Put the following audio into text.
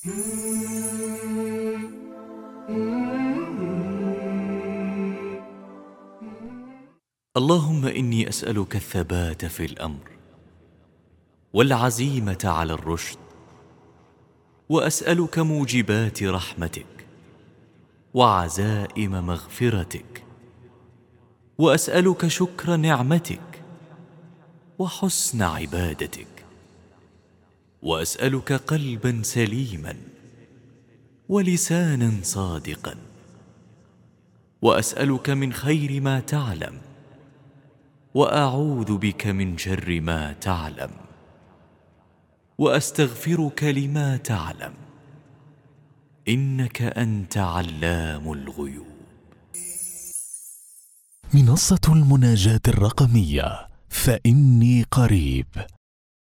اللهم إني أسألك الثبات في الأمر والعزيمة على الرشد، وأسألك موجبات رحمتك وعزائم مغفرتك، وأسألك شكر نعمتك وحسن عبادتك، وأسألك قلبا سليما ولسانا صادقا، وأسألك من خير ما تعلم، وأعوذ بك من شر ما تعلم، وأستغفرك لما تعلم، إنك أنت علام الغيوب. منصة المناجاة الرقمية، فإني قريب.